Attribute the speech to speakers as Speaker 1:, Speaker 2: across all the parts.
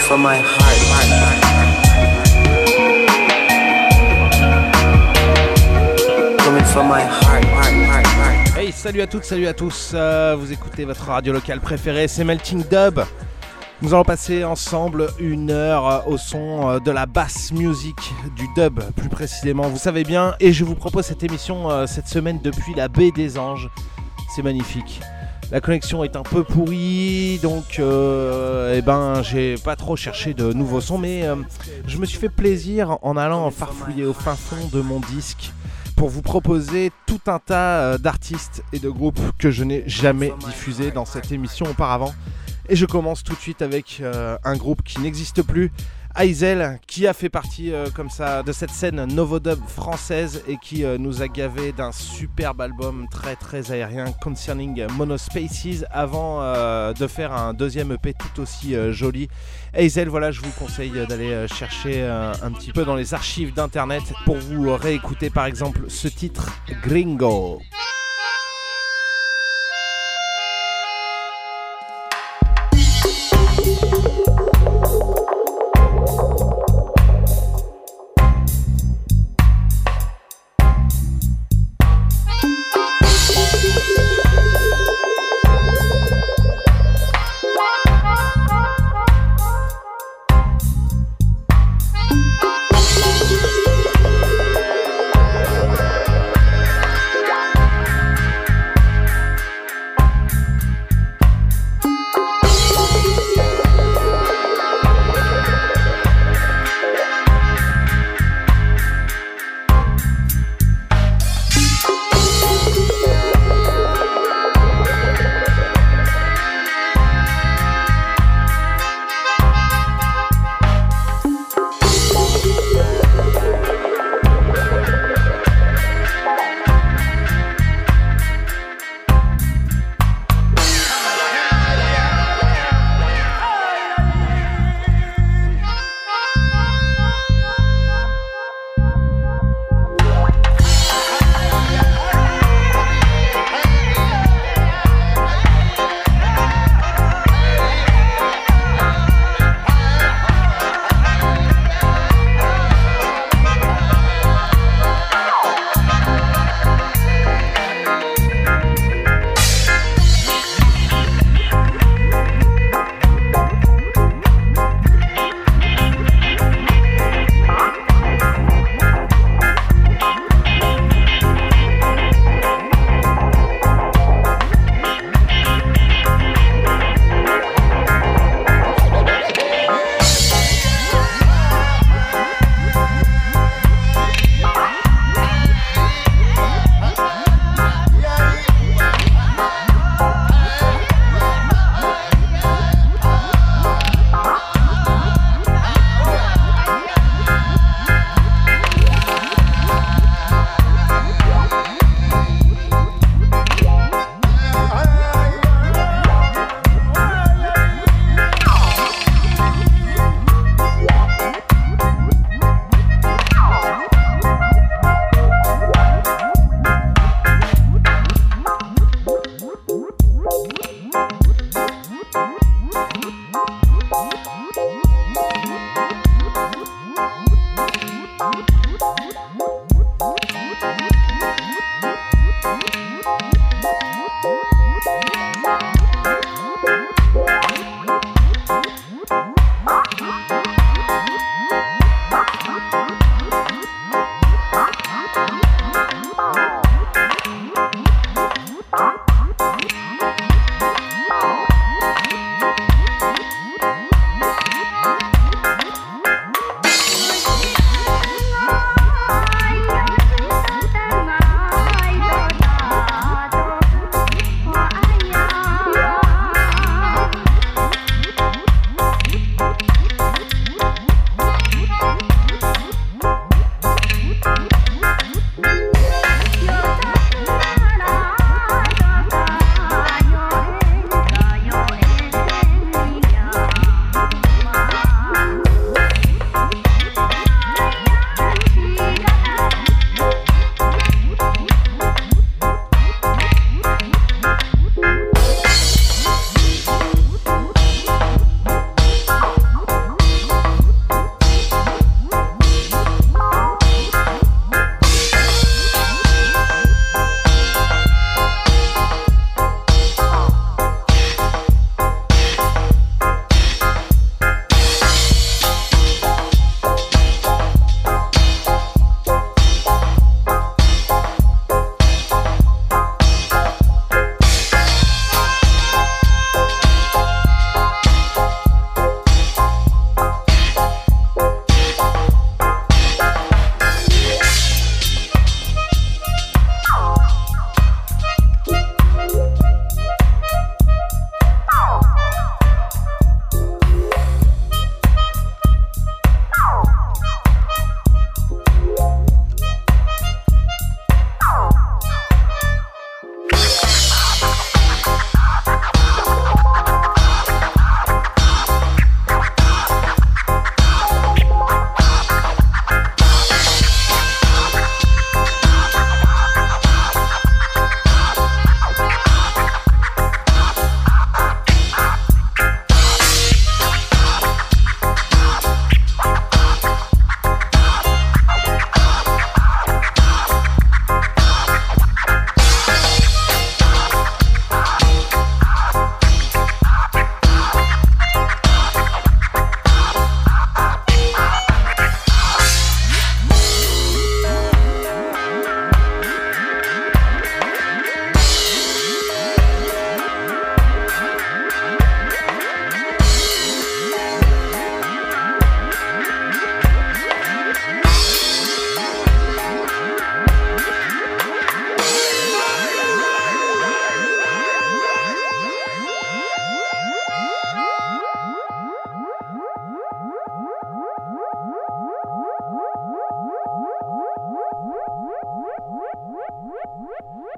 Speaker 1: from my heart. Coming from my heart.
Speaker 2: Hey, salut à toutes, salut à tous. Vous écoutez votre radio locale préférée, c'est Melting Dub. Nous allons passer ensemble une heure au son de la bass music, du dub plus précisément, vous savez bien. Et je vous propose cette émission cette semaine depuis la baie des Anges. C'est magnifique. La connexion est un peu pourrie, donc j'ai pas trop cherché de nouveaux sons, mais je me suis fait plaisir en allant farfouiller au fin fond de mon disque pour vous proposer tout un tas d'artistes et de groupes que je n'ai jamais diffusés dans cette émission auparavant. Et je commence tout de suite avec un groupe qui n'existe plus, Aizel, qui a fait partie comme ça de cette scène Novodub française et qui nous a gavé d'un superbe album très très aérien Concerning Monospaces avant de faire un deuxième EP tout aussi joli. Aizel, voilà, je vous conseille d'aller chercher un petit peu dans les archives d'internet pour vous réécouter par exemple ce titre Gringo.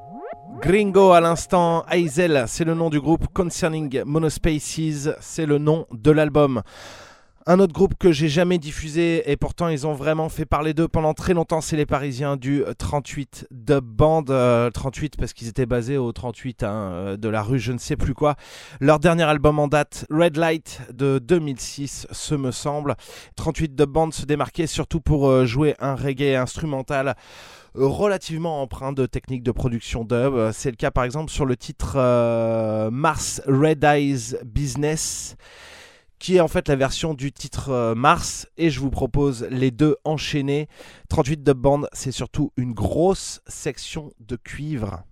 Speaker 2: Gringo à l'instant, Hazel, c'est le nom du groupe. Concerning Monospaces, c'est le nom de l'album. Un autre groupe que j'ai jamais diffusé et pourtant ils ont vraiment fait parler d'eux pendant très longtemps, c'est les Parisiens du 38 Dub Band. 38 parce qu'ils étaient basés au 38 de la rue je ne sais plus quoi. Leur dernier album en date, Red Light de 2006, ce me semble. 38 Dub Band se démarquait surtout pour jouer un reggae instrumental relativement empreint de techniques de production dub. C'est le cas par exemple sur le titre Mars Red Eyes Business, qui est en fait la version du titre Mars, et je vous propose les deux enchaînés. 38 Dub Band, c'est surtout une grosse section de cuivre.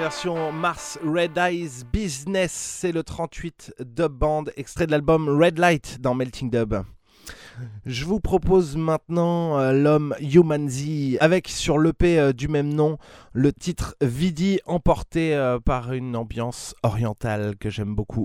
Speaker 2: version Mars Red Eyes Business, c'est le 38 Dub Band, extrait de l'album Red Light dans Melting Dub. Je vous propose maintenant l'homme Human Z avec sur l'EP du même nom le titre Vidi, emporté par une ambiance orientale que j'aime beaucoup.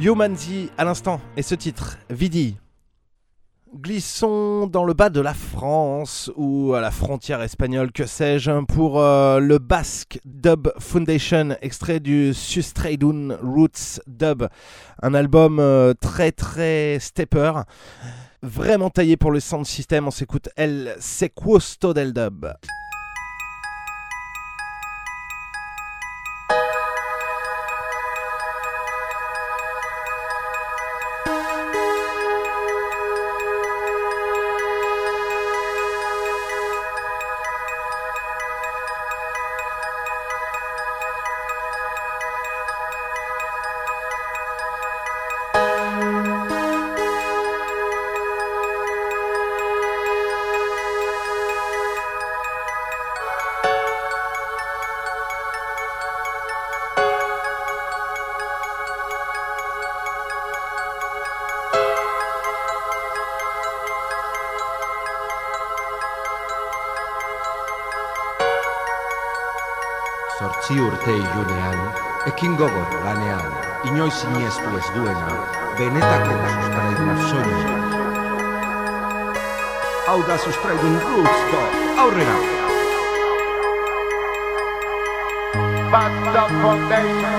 Speaker 2: Yomanzi à l'instant et ce titre, Vidi. Glissons dans le bas de la France ou à la frontière espagnole, que sais-je, pour le Basque Dub Foundation, extrait du Sustraidun Roots Dub, un album très très stepper, vraiment taillé pour le sound system. On s'écoute El Sequosto del Dub.
Speaker 3: Zortzi urte ilunean, ekin gogor lanean, inoiz inieztu ez duena, benetako sustraidun soinu. Hau da sustraidun roots dub, aurrera!
Speaker 4: Basta Foundation.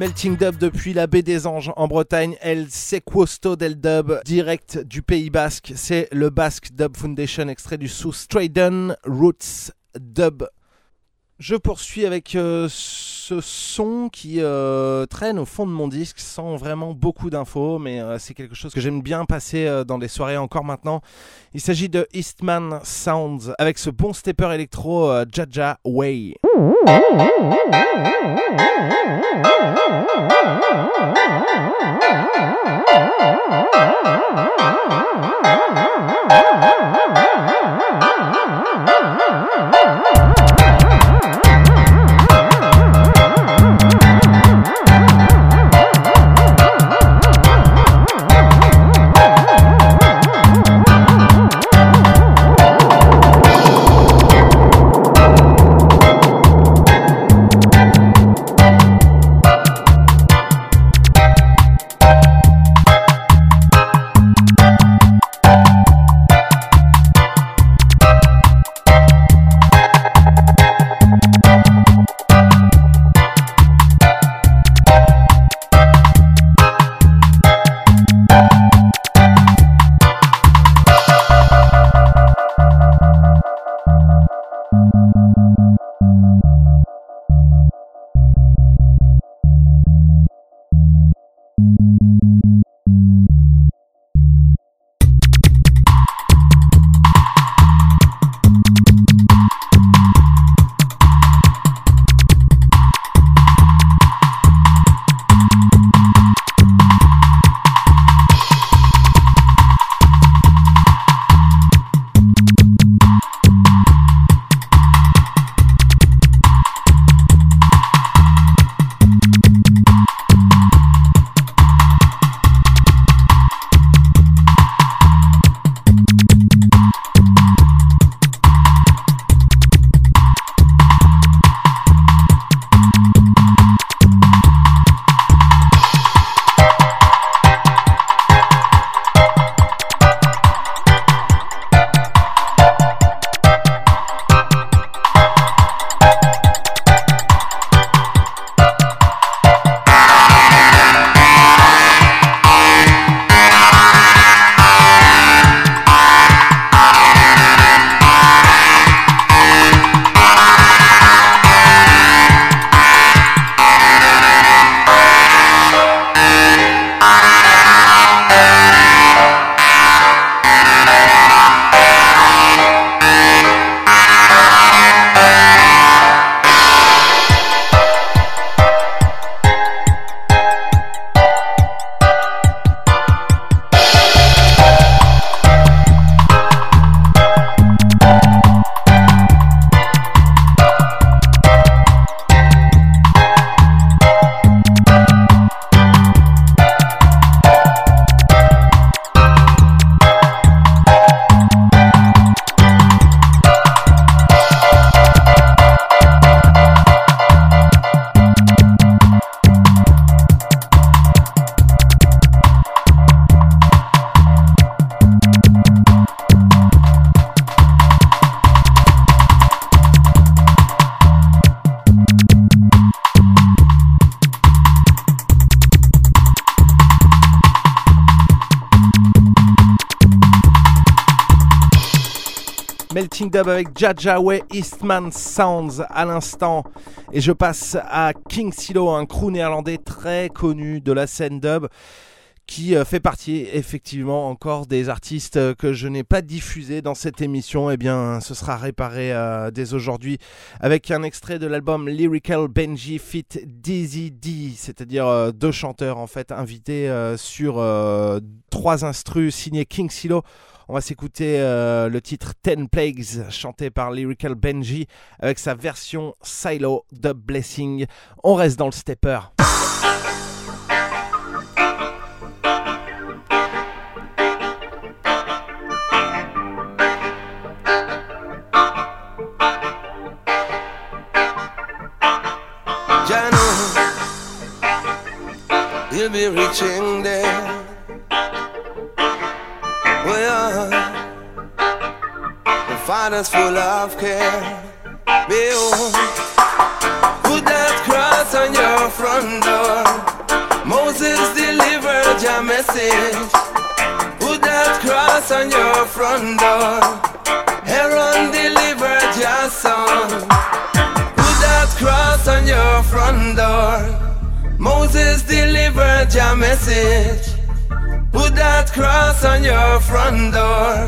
Speaker 2: Melting Dub depuis la baie des Anges en Bretagne, El Sequosto del Dub, direct du Pays Basque. C'est le Basque Dub Foundation, extrait du sous Strayden Roots Dub. Je poursuis avec ce son qui traîne au fond de mon disque sans vraiment beaucoup d'infos, mais c'est quelque chose que j'aime bien passer dans des soirées encore maintenant. Il s'agit de Eastman Sounds avec ce bon stepper électro Jaja Way. Melting Dub avec Jaja Way, Eastman Sounds à l'instant. Et je passe à King Silo, un crew néerlandais très connu de la scène dub, qui fait partie effectivement encore des artistes que je n'ai pas diffusés dans cette émission. Eh bien, ce sera réparé dès aujourd'hui avec un extrait de l'album Lyrical Benji feat. Dizzy D, c'est-à-dire deux chanteurs en fait invités sur trois instrus signés King Silo. On va s'écouter le titre 10 Plagues chanté par Lyrical Benji avec sa version Silo Dub Blessing. On reste dans le stepper.
Speaker 1: You'll be reaching there. Well, the Father's full of care. Behold, Put that cross on your front door. Moses delivered your message. Put that cross on your front door. Aaron delivered your son. Put that cross on your front door. Moses delivered your message. Put that cross on your front door.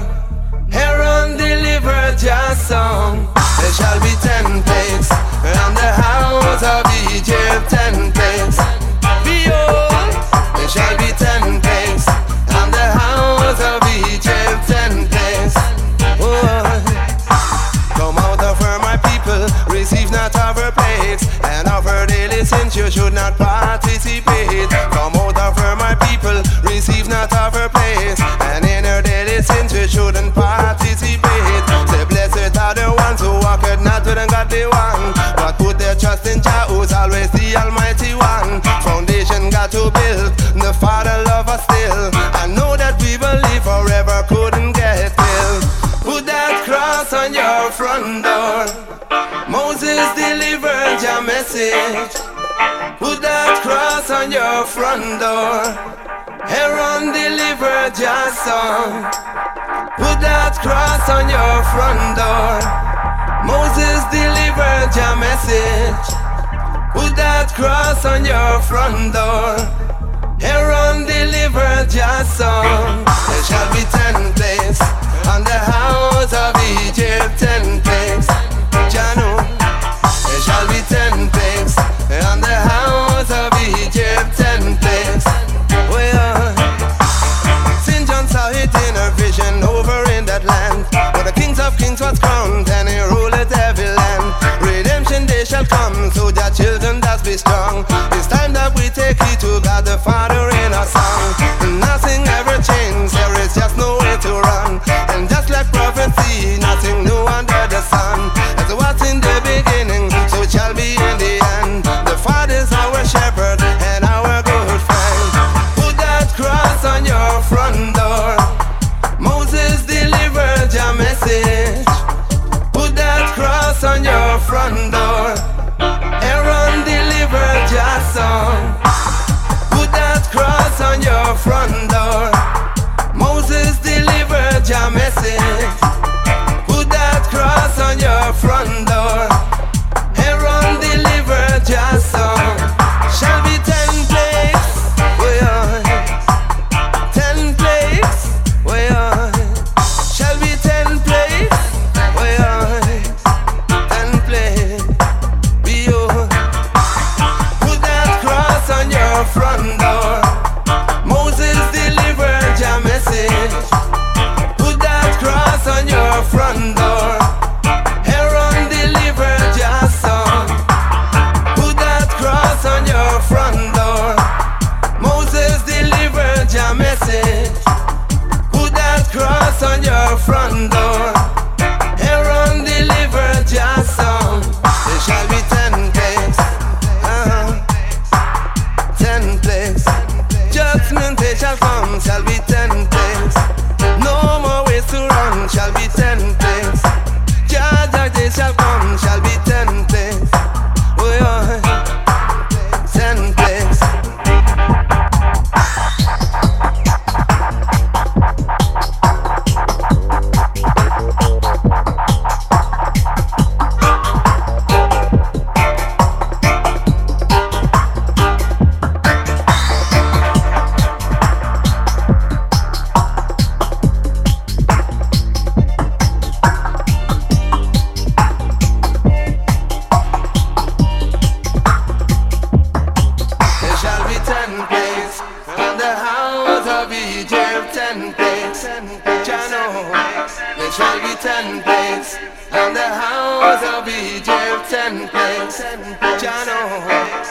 Speaker 1: Aaron delivered your son. There shall be 10 plagues around the house of Egypt. 10 plagues. Behold, there shall be 10 plagues around the house of Egypt. 10 plagues. Oh. Come out of her, my people, receive not of her plagues, and of her daily sins you should not participate. Come out of her, my people, receive not of her plagues, and in her daily sins you shouldn't participate. Say blessed are the ones who walk not with the godly one, but put their trust in Jah, who's always the Almighty One. Foundation got to build, the Father love us still. I know that we believe forever couldn't get killed. Put that cross on your front door. Moses delivered your message. Put that cross on your front door. Aaron delivered your son. Put that cross on your front door. Moses delivered your message. Put that cross on your front door. Aaron delivered your son. There shall be 10 plagues on the house of Egypt. 10 plagues. Janu. There shall be 10 plagues on the house of Egypt. 10 plagues. Well, St. John saw it in a vision over in that land, where the kings of kings was crowned and he ruled every land. Redemption day shall come, so that children does be strong. It's time that we take heed to God the Father in our song. Nothing ever changed, there is just no way to run. And just like prophecy, nothing new under the sun. As it was in the beginning, so it shall be in the end. The Father's our shepherd and our good friend. Put that cross on your front door. Moses delivered your message. Put that cross on your front door. Aaron delivered your son. Put that cross on your front door. Moses delivered your message. Put that cross on your front door. Aaron delivered your son. Shall be 10 plagues. We are 10 plagues. We are. Shall be 10 plagues. We are 10 plagues. Behold. Put that cross on your front door. Moses delivered your message. Put that cross on your front door. Aaron delivered your son. Put that cross on your front door. Moses delivered your message. Put that cross on your front door. Aaron delivered your son. There shall be 10 plagues. 10 plagues. Judgment day shall come, shall be 10 plagues. No more ways to run, shall be 10 plagues. Judgment day shall come, shall be 10 plagues. Oh yeah, 10 plagues. On the house of Egypt, 10 plagues. Jah know.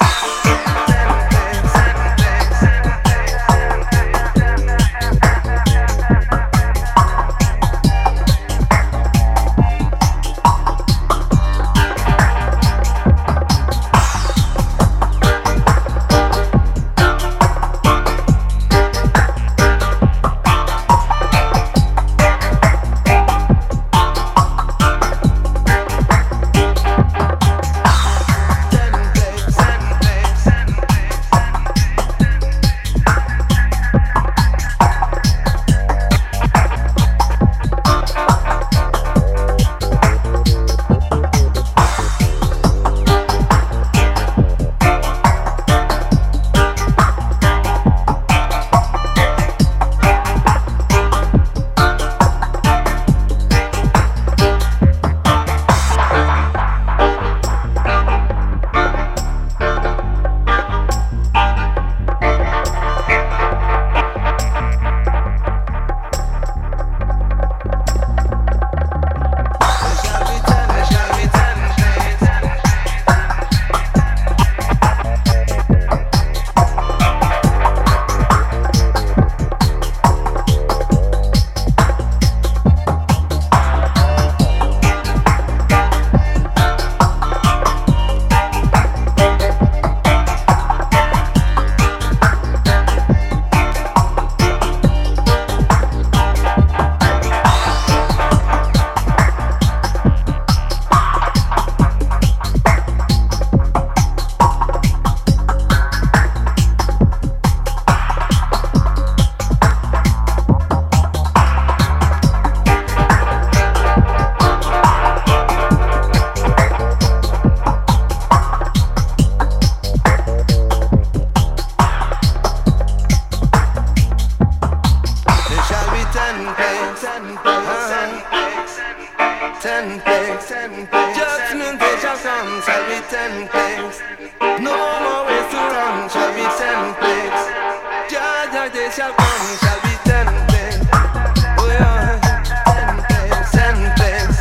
Speaker 1: ten place. Judgment day shall come, shall be ten place. No more ways to run, shall be ten place. Judgment day shall come, shall be ten place. Oh yeah, ten place, ten place.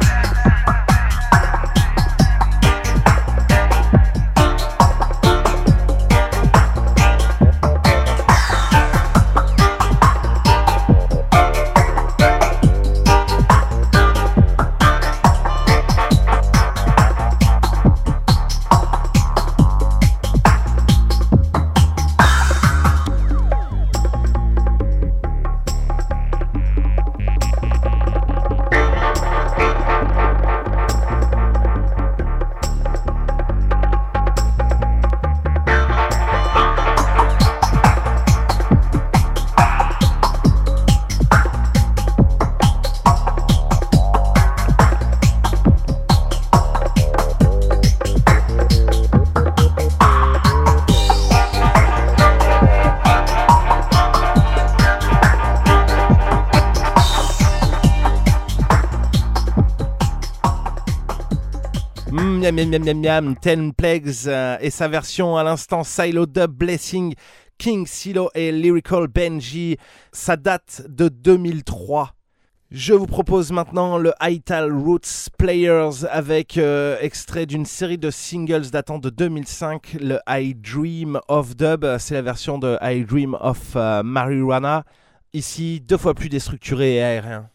Speaker 2: Ten Plagues et sa version à l'instant Silo Dub Blessing, King Silo et Lyrical Benji. Ça date de 2003. Je vous propose maintenant le Ital Roots Players avec extrait d'une série de singles datant de 2005, le I Dream of Dub. C'est la version de I Dream of Marijuana. Ici, 2 fois plus déstructuré et aérien.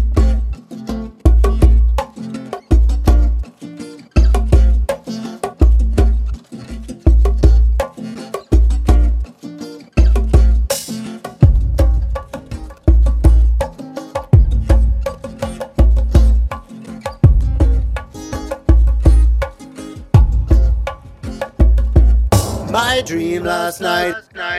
Speaker 4: My dream last night.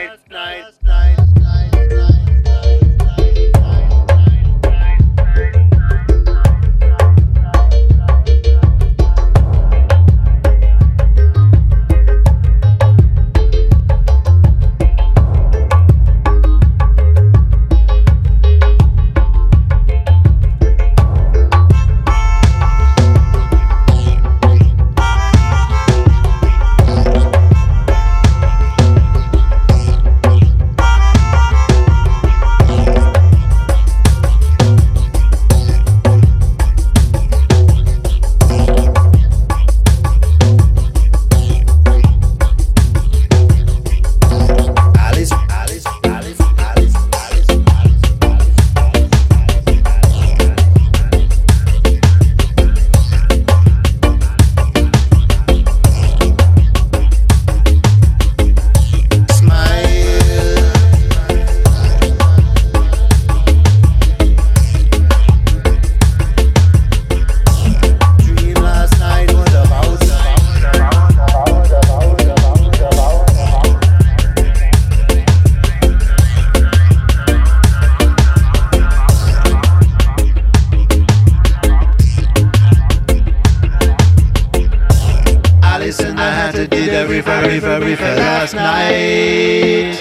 Speaker 4: Reefer last night.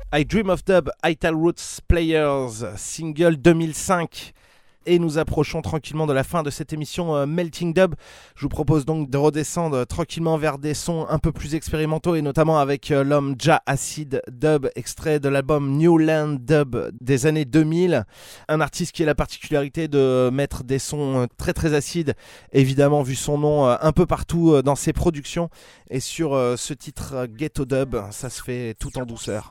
Speaker 2: I Dream of Dub, Ital Roots Players, single 2005. Et nous approchons tranquillement de la fin de cette émission Melting Dub. Je vous propose donc de redescendre tranquillement vers des sons un peu plus expérimentaux et notamment avec l'homme Jah Acid Dub, extrait de l'album New Land Dub des années 2000. Un artiste qui a la particularité de mettre des sons très très acides, évidemment vu son nom un peu partout dans ses productions. Et sur ce titre Ghetto Dub, ça se fait tout en douceur.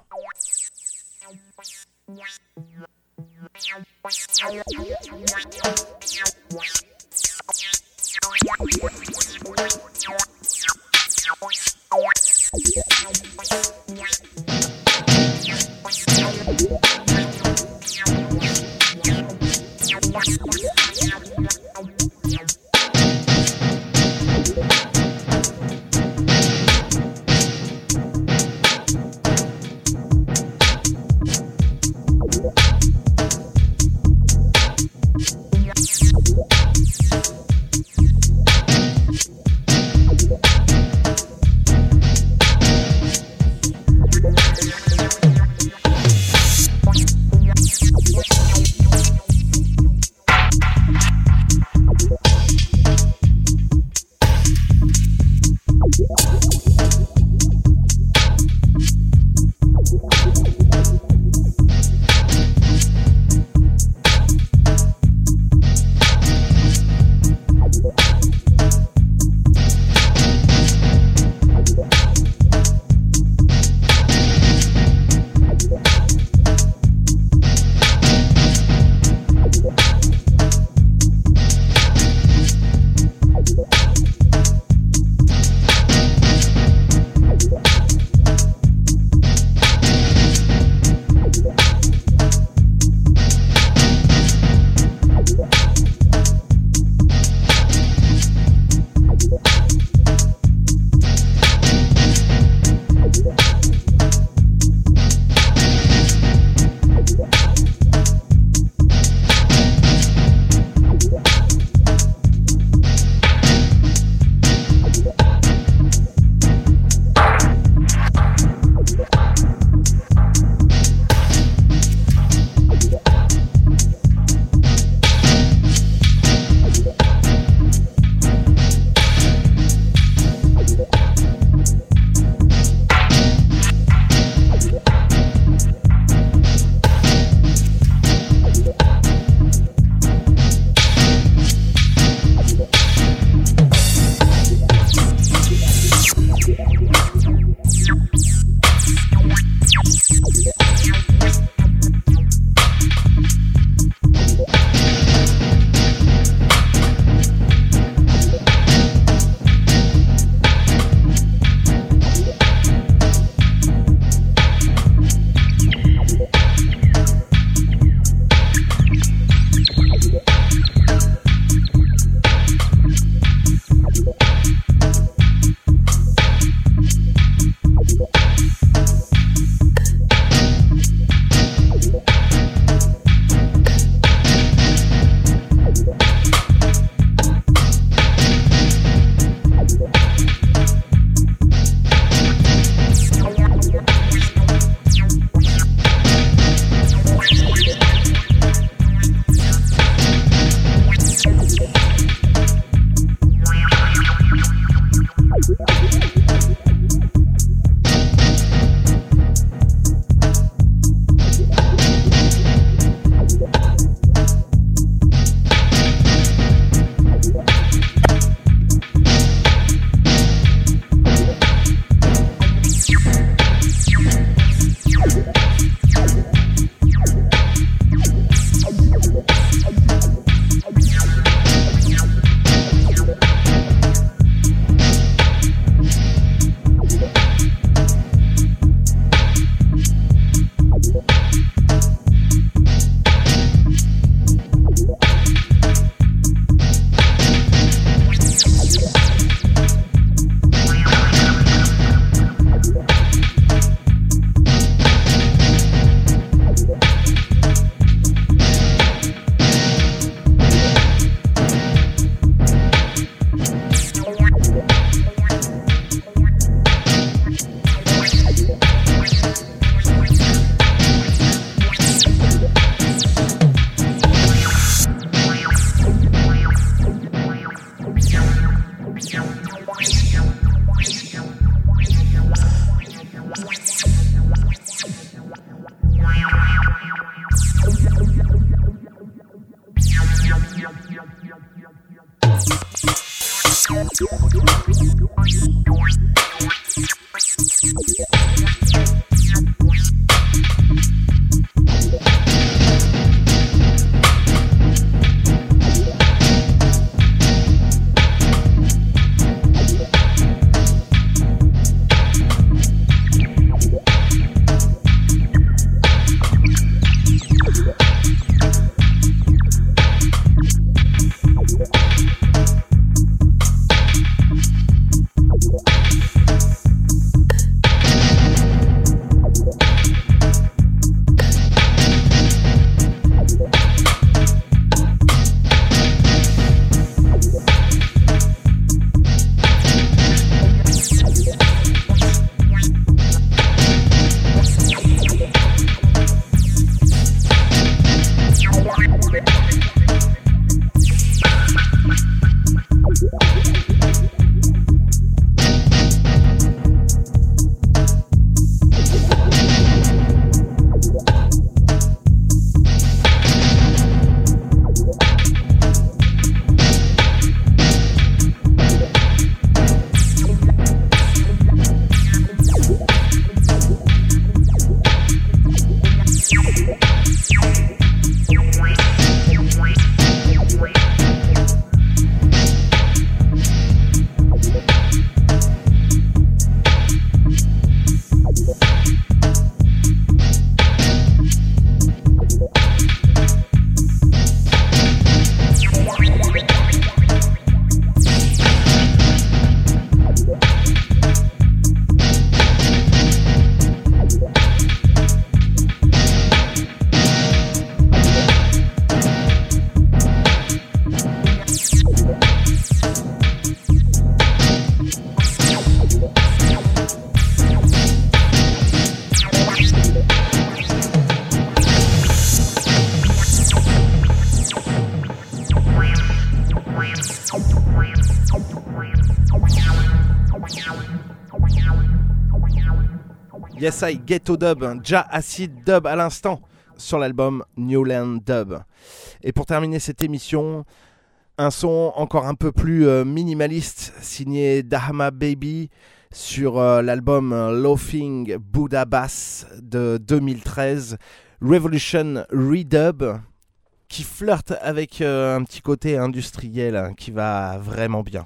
Speaker 2: Yes I Ghetto Dub, Jah Acid Dub à l'instant sur l'album Newland Dub. Et pour terminer cette émission, un son encore un peu plus minimaliste signé Dahama Baby sur l'album Loafing Buddha Bass de 2013, Revolution Redub, qui flirte avec un petit côté industriel hein, qui va vraiment bien.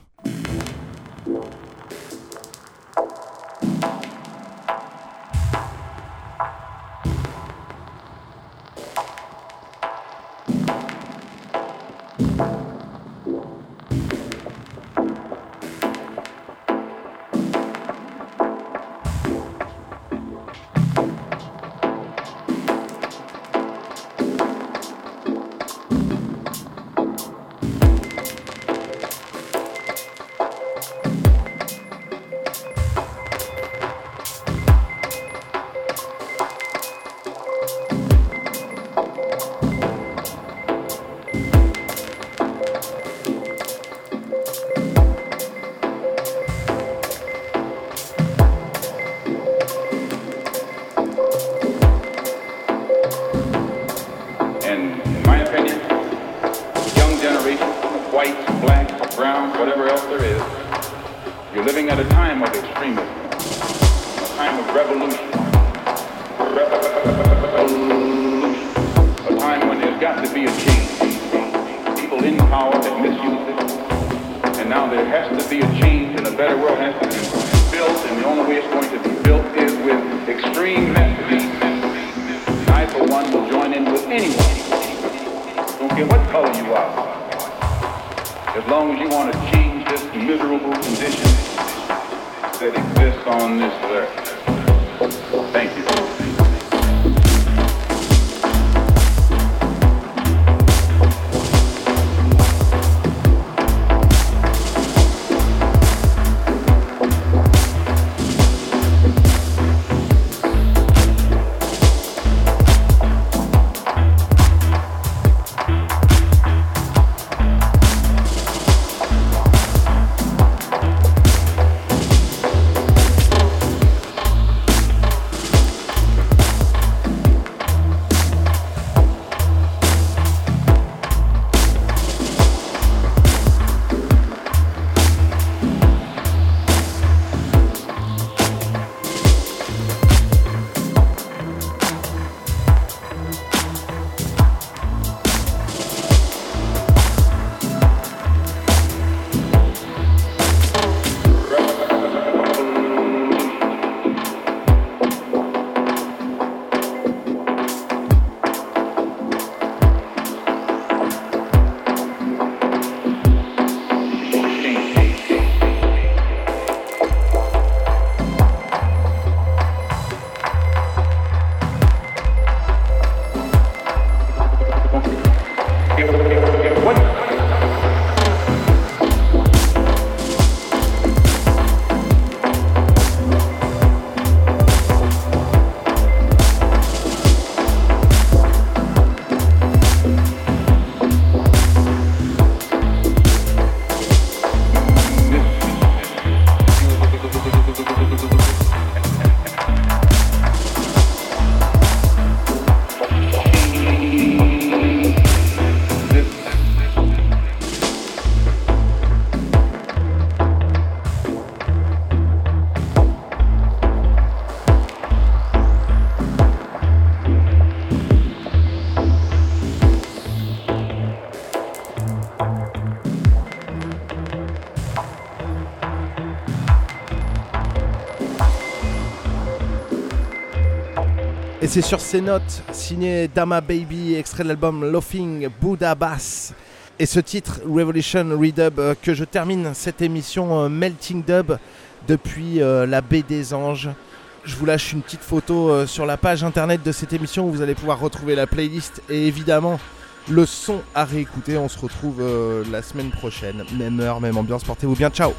Speaker 2: Et c'est sur ces notes, signé Dama Baby, extrait de l'album Loafing Buddha Bass, et ce titre Revolution Redub, que je termine cette émission Melting Dub depuis la baie des Anges. Je vous lâche une petite photo sur la page internet de cette émission où vous allez pouvoir retrouver la playlist et évidemment le son à réécouter. On se retrouve la semaine prochaine, même heure, même ambiance, portez-vous bien, ciao.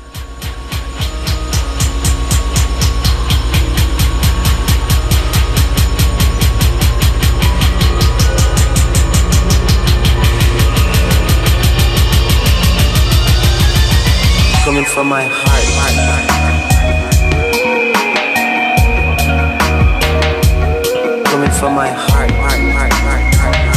Speaker 5: Coming from my heart.
Speaker 1: from my heart, heart, heart, heart, heart.